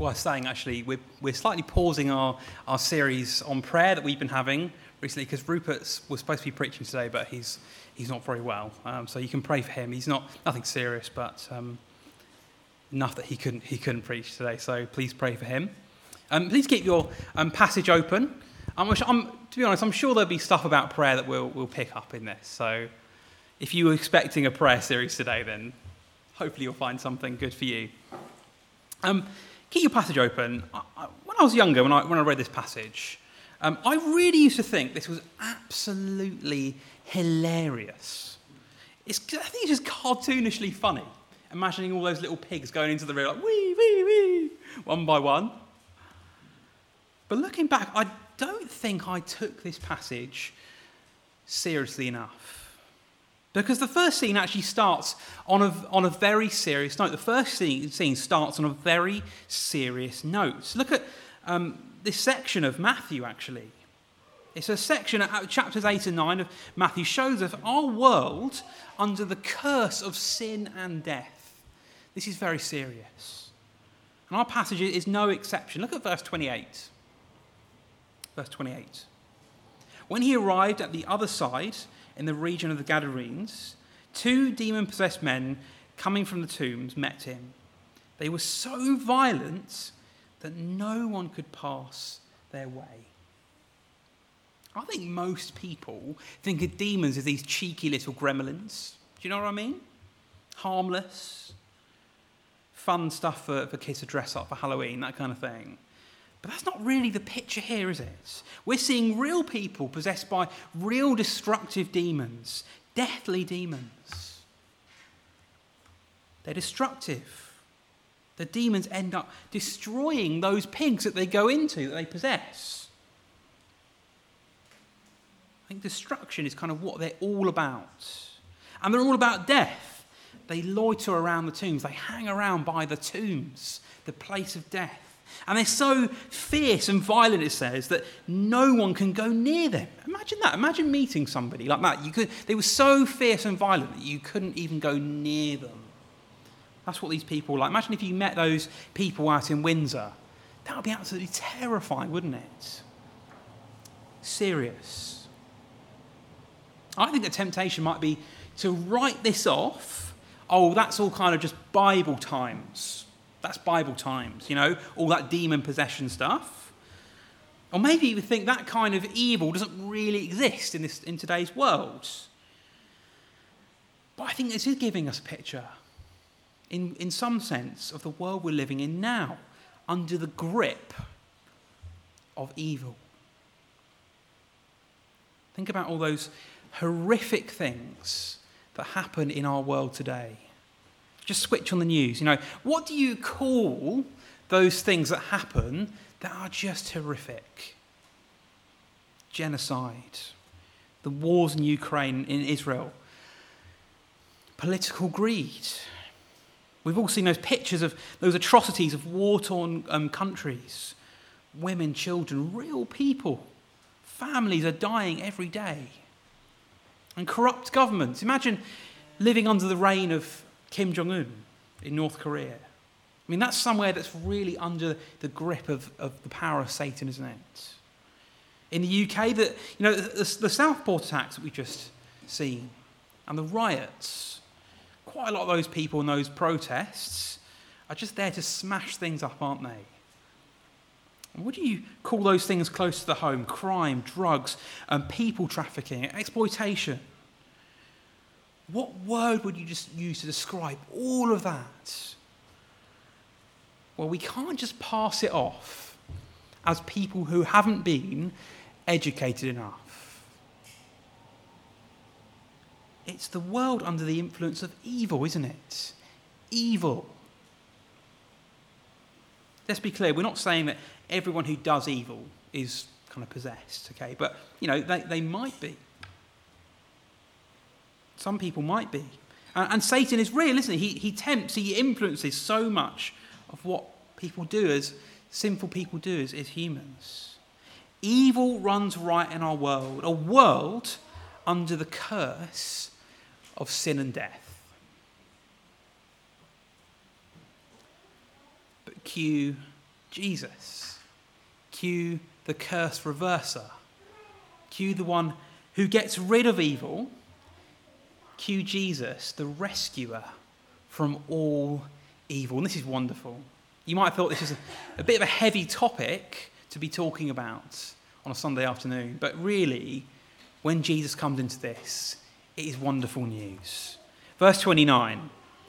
worth saying, actually, we're slightly pausing our series on prayer that we've been having recently, because Rupert was supposed to be preaching today, but he's not very well. So you can pray for him. He's nothing serious, but enough that he couldn't preach today. So please pray for him. Please keep your passage open. To be honest, I'm sure there'll be stuff about prayer that we'll pick up in this. So if you were expecting a prayer series today, then hopefully you'll find something good for you. Keep your passage open. When I was younger, when I read this passage, I really used to think this was absolutely hilarious. I think it's just cartoonishly funny, imagining all those little pigs going into the river, like, wee, wee, wee, one by one. But looking back, I don't think I took this passage seriously enough. Because the first scene actually starts on a very serious note. The first scene starts on a very serious note. Look at this section of Matthew, actually. It's a section at chapters 8 and 9 of Matthew shows us our world under the curse of sin and death. This is very serious. And our passage is no exception. Look at verse 28. Verse 28. When he arrived at the other side, in the region of the Gadarenes, 2 demon-possessed men coming from the tombs met him. They were so violent that no one could pass their way. I think most people think of demons as these cheeky little gremlins. Do you know what I mean? Harmless, fun stuff for kids to dress up for Halloween, that kind of thing. But that's not really the picture here, is it? We're seeing real people possessed by real destructive demons, deathly demons. They're destructive. The demons end up destroying those pigs that they go into, that they possess. I think destruction is kind of what they're all about. And they're all about death. They loiter around the tombs. They hang around by the tombs, the place of death. And they're so fierce and violent, it says, that no one can go near them. Imagine that. Imagine meeting somebody like that. They were so fierce and violent that you couldn't even go near them. That's what these people were like. Imagine if you met those people out in Windsor. That would be absolutely terrifying, wouldn't it? Serious. I think the temptation might be to write this off. Oh, that's all kind of just Bible times. That's Bible times, all that demon possession stuff. Or maybe you think that kind of evil doesn't really exist in today's world. But I think this is giving us a picture, in some sense, of the world we're living in now, under the grip of evil. Think about all those horrific things that happen in our world today. Just switch on the news. What do you call those things that happen that are just horrific? Genocide, the wars in Ukraine, in Israel, political greed. We've all seen those pictures of those atrocities of war-torn countries. Women, children, real people. Families are dying every day. And corrupt governments. Imagine living under the reign of Kim Jong-un in North Korea. I mean, that's somewhere that's really under the grip of the power of Satan, isn't it? In the UK, the Southport attacks that we've just seen and the riots, quite a lot of those people in those protests are just there to smash things up, aren't they? And what do you call those things close to the home? Crime, drugs, people trafficking, exploitation. What word would you just use to describe all of that? Well, we can't just pass it off as people who haven't been educated enough. It's the world under the influence of evil, isn't it? Evil. Let's be clear, we're not saying that everyone who does evil is kind of possessed, okay? But, they might be. Some people might be. And Satan is real, isn't he? He tempts, he influences so much of what people do, as sinful people do as humans. Evil runs right in our world, a world under the curse of sin and death. But cue Jesus. Cue the curse reverser. Cue the one who gets rid of evil. Cue Jesus, the rescuer from all evil. And this is wonderful. You might have thought this is a bit of a heavy topic to be talking about on a Sunday afternoon, but really, when Jesus comes into this, it is wonderful news. Verse 29.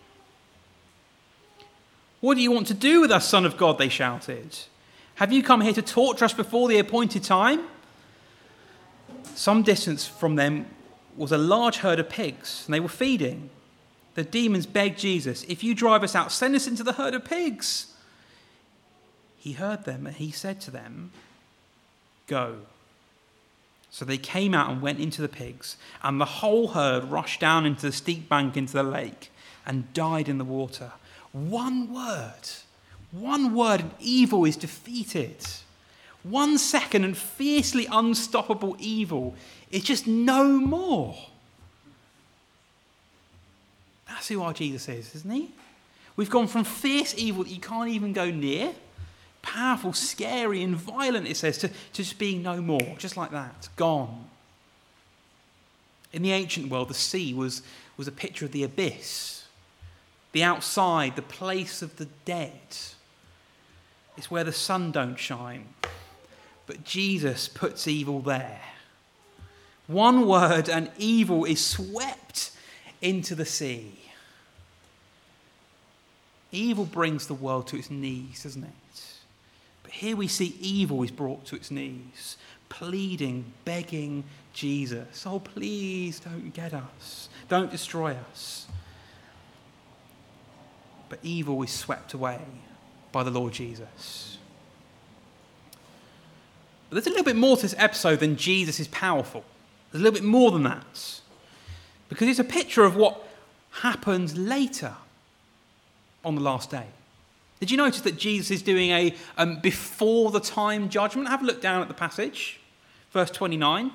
"What do you want to do with us, Son of God?" they shouted. "Have you come here to torture us before the appointed time?" Some distance from them was a large herd of pigs, and they were feeding. The demons begged Jesus, "If you drive us out, send us into the herd of pigs." He heard them, and he said to them, "Go." So they came out and went into the pigs, and the whole herd rushed down into the steep bank into the lake and died in the water. One word, and evil is defeated. 1 second and fiercely unstoppable evil is just no more. That's who our Jesus is, isn't he? We've gone from fierce evil that you can't even go near, powerful, scary and violent, it says, to just being no more, just like that, gone. In the ancient world, the sea was a picture of the abyss, the outside, the place of the dead. It's where the sun don't shine. But Jesus puts evil there. One word and evil is swept into the sea. Evil brings the world to its knees, doesn't it? But here we see evil is brought to its knees, pleading, begging Jesus, "Oh, please don't get us. Don't destroy us." But evil is swept away by the Lord Jesus. But there's a little bit more to this episode than Jesus is powerful. There's a little bit more than that. Because it's a picture of what happens later on the last day. Did you notice that Jesus is doing a before the time judgment? Have a look down at the passage. Verse 29.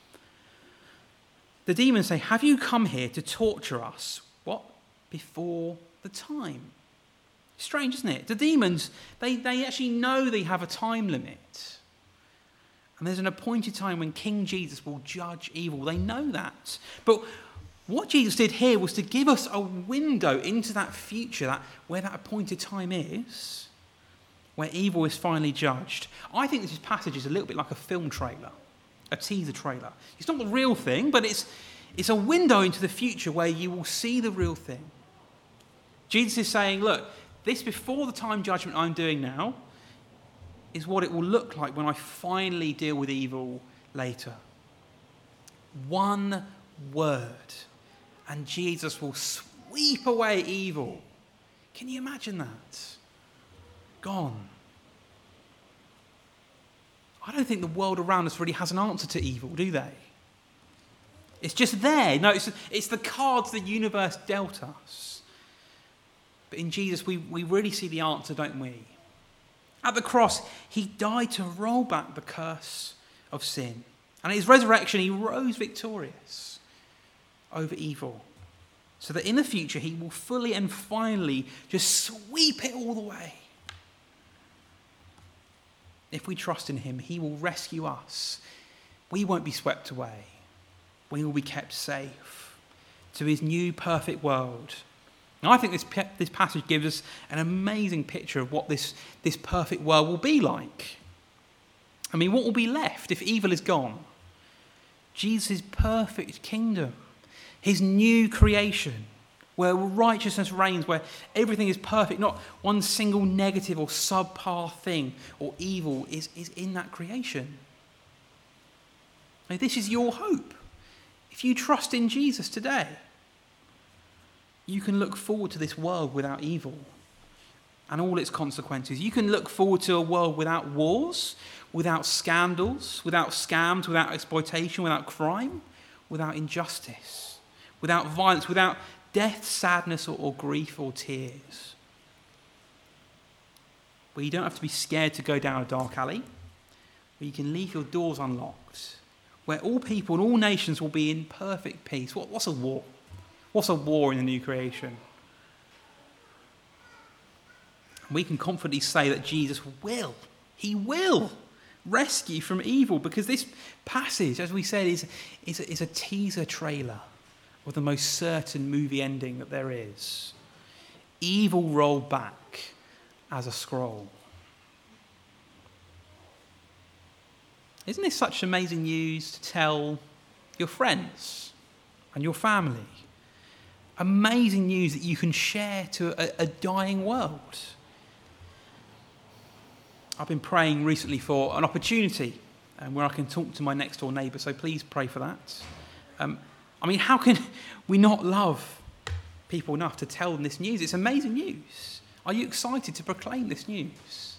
The demons say, "Have you come here to torture us?" What? Before the time. Strange, isn't it? The demons, they actually know they have a time limit. And there's an appointed time when King Jesus will judge evil. They know that. But what Jesus did here was to give us a window into that future, where that appointed time is, where evil is finally judged. I think this passage is a little bit like a film trailer, a teaser trailer. It's not the real thing, but it's a window into the future where you will see the real thing. Jesus is saying, look, this before the time judgment I'm doing now is what it will look like when I finally deal with evil later. One word, and Jesus will sweep away evil. Can you imagine that? Gone. I don't think the world around us really has an answer to evil, do they? It's just there. No, it's the cards the universe dealt us. But in Jesus, we really see the answer, don't we? At the cross, he died to roll back the curse of sin. And at his resurrection, he rose victorious over evil. So that in the future, he will fully and finally just sweep it all away. If we trust in him, he will rescue us. We won't be swept away. We will be kept safe to his new perfect world. And I think this passage gives us an amazing picture of what this perfect world will be like. I mean, what will be left if evil is gone? Jesus' perfect kingdom, his new creation, where righteousness reigns, where everything is perfect, not one single negative or subpar thing or evil is in that creation. Now, this is your hope. If you trust in Jesus today, you can look forward to this world without evil and all its consequences. You can look forward to a world without wars, without scandals, without scams, without exploitation, without crime, without injustice, without violence, without death, sadness, or grief or tears. Where you don't have to be scared to go down a dark alley, where you can leave your doors unlocked, where all people and all nations will be in perfect peace. What's a war? What's a war in the new creation? We can confidently say that Jesus will. He will rescue from evil, because this passage, as we said, is a teaser trailer of the most certain movie ending that there is. Evil rolled back as a scroll. Isn't this such amazing news to tell your friends and your family? Amazing news that you can share to a dying world. I've been praying recently for an opportunity where I can talk to my next door neighbour, so please pray for that. How can we not love people enough to tell them this news? It's amazing news. Are you excited to proclaim this news?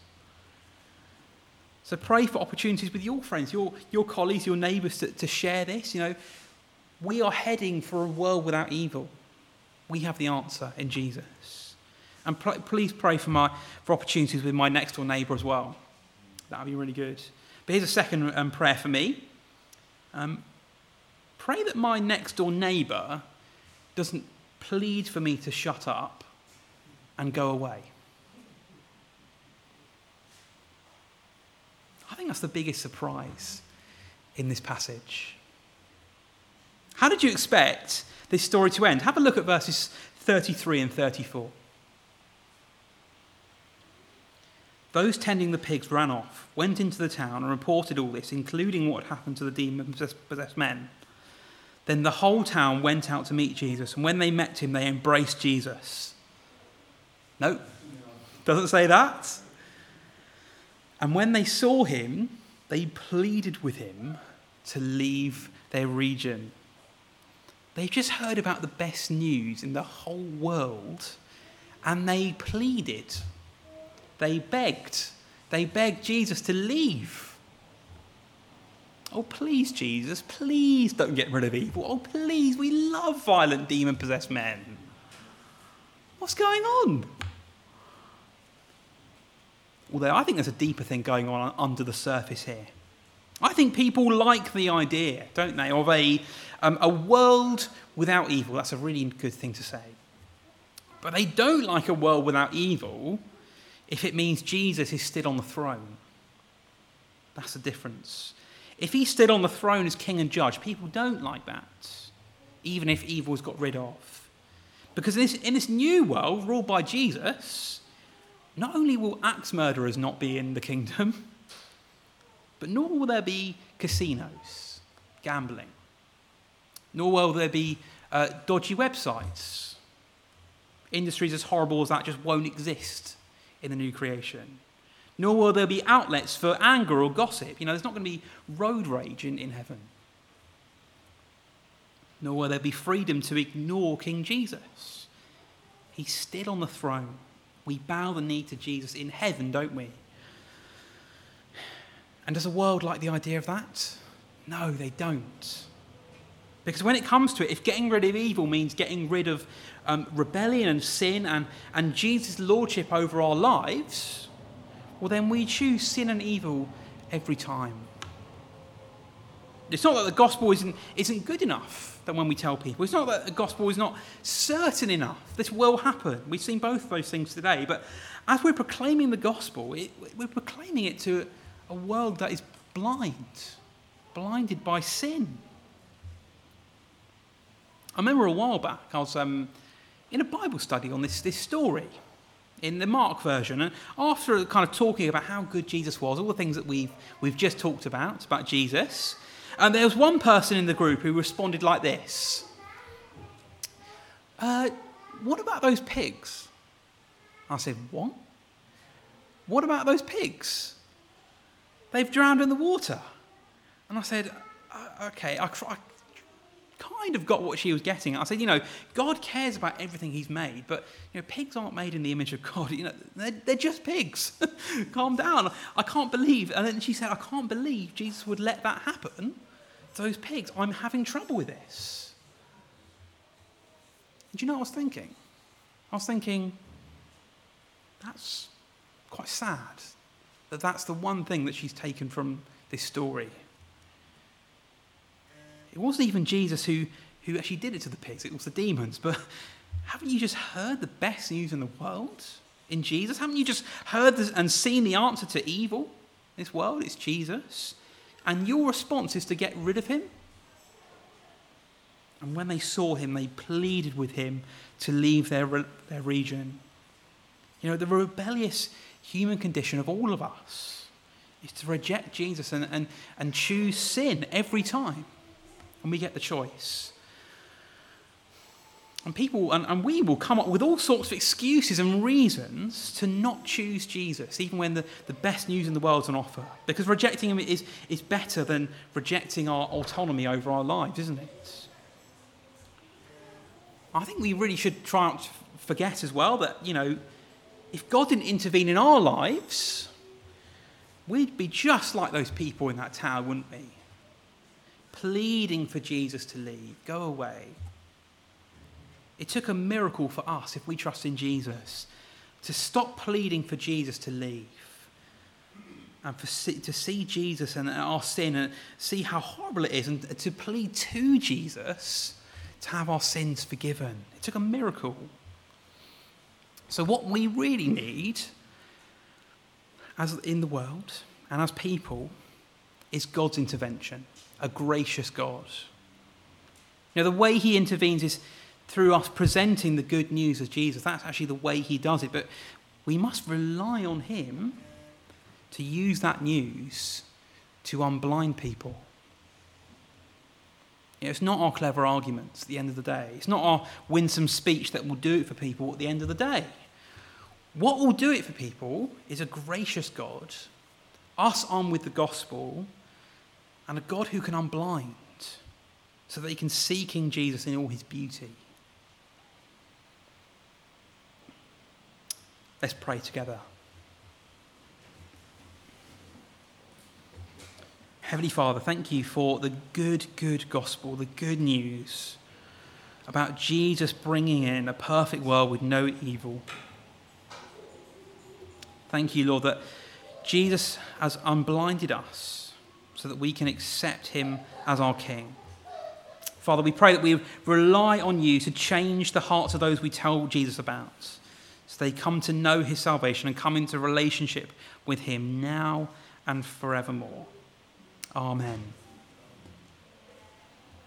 So pray for opportunities with your friends, your colleagues, your neighbours to share this. We are heading for a world without evil. We have the answer in Jesus. And please pray for opportunities with my next door neighbour as well. That would be really good. But here's a second prayer for me. Pray that my next door neighbour doesn't plead for me to shut up and go away. I think that's the biggest surprise in this passage. How did you expect this story to end? Have a look at verses 33 and 34. Those tending the pigs ran off, went into the town and reported all this, including what had happened to the demon-possessed men. Then the whole town went out to meet Jesus, and when they met him, they embraced Jesus. No, doesn't say that. And when they saw him, they pleaded with him to leave their region. They've just heard about the best news in the whole world, and they pleaded. They begged Jesus to leave. Oh, please, Jesus, please don't get rid of evil. Oh, please, we love violent demon-possessed men. What's going on? Although I think there's a deeper thing going on under the surface here. I think people like the idea, don't they, of a world without evil. That's a really good thing to say. But they don't like a world without evil if it means Jesus is still on the throne. That's the difference. If he stood on the throne as king and judge, people don't like that, even if evil is got rid of. Because in this new world, ruled by Jesus, not only will axe murderers not be in the kingdom, but nor will there be casinos, gambling, nor will there be dodgy websites. Industries as horrible as that just won't exist in the new creation. Nor will there be outlets for anger or gossip. There's not going to be road rage in heaven. Nor will there be freedom to ignore King Jesus. He's still on the throne. We bow the knee to Jesus in heaven, don't we? And does the world like the idea of that? No, they don't. Because when it comes to it, if getting rid of evil means getting rid of rebellion and sin and Jesus' lordship over our lives, well, then we choose sin and evil every time. It's not that the gospel isn't good enough that when we tell people. It's not that the gospel is not certain enough. This will happen. We've seen both of those things today. But as we're proclaiming the gospel, we're proclaiming it to a world that is blinded by sin. I remember a while back, I was in a Bible study on this story in the Mark version, and after kind of talking about how good Jesus was, all the things that we've just talked about Jesus, and there was one person in the group who responded like this: what about those pigs? I said, what? What about those pigs? They've drowned in the water. And I said, okay, I kind of got what she was getting at. I said, God cares about everything he's made, but pigs aren't made in the image of God. They're just pigs. Calm down. I can't believe. And then she said, I can't believe Jesus would let that happen to those pigs. I'm having trouble with this. And do you know what I was thinking? I was thinking, that's quite sad that that's the one thing that she's taken from this story. It wasn't even Jesus who actually did it to the pigs. It was the demons. But haven't you just heard the best news in the world in Jesus? Haven't you just heard and seen the answer to evil in this world? It's Jesus. And your response is to get rid of him? And when they saw him, they pleaded with him to leave their region. You know, the rebellious human condition of all of us is to reject Jesus and choose sin every time. And we get the choice. And people, and we will come up with all sorts of excuses and reasons to not choose Jesus, even when the best news in the world is on offer. Because rejecting him is better than rejecting our autonomy over our lives, isn't it? I think we really should try not to forget as well that, you know, if God didn't intervene in our lives, we'd be just like those people in that tower, wouldn't we? Pleading for Jesus to leave, go away. It took a miracle for us, if we trust in Jesus, to stop pleading for Jesus to leave and to see Jesus and our sin and see how horrible it is, and to plead to Jesus to have our sins forgiven. It took a miracle. So what we really need, as in the world and as people, is God's intervention, a gracious God. Now, the way he intervenes is through us presenting the good news of Jesus. That's actually the way he does it. But we must rely on him to use that news to unblind people. You know, it's not our clever arguments at the end of the day. It's not our winsome speech that will do it for people at the end of the day. What will do it for people is a gracious God, us armed with the gospel, and a God who can unblind so that he can see King Jesus in all his beauty. Let's pray together. Heavenly Father, thank you for the good gospel, the good news about Jesus bringing in a perfect world with no evil. Thank you, Lord, that Jesus has unblinded us so that we can accept him as our King. Father, we pray that we rely on you to change the hearts of those we tell Jesus about, so they come to know his salvation and come into relationship with him now and forevermore. Amen.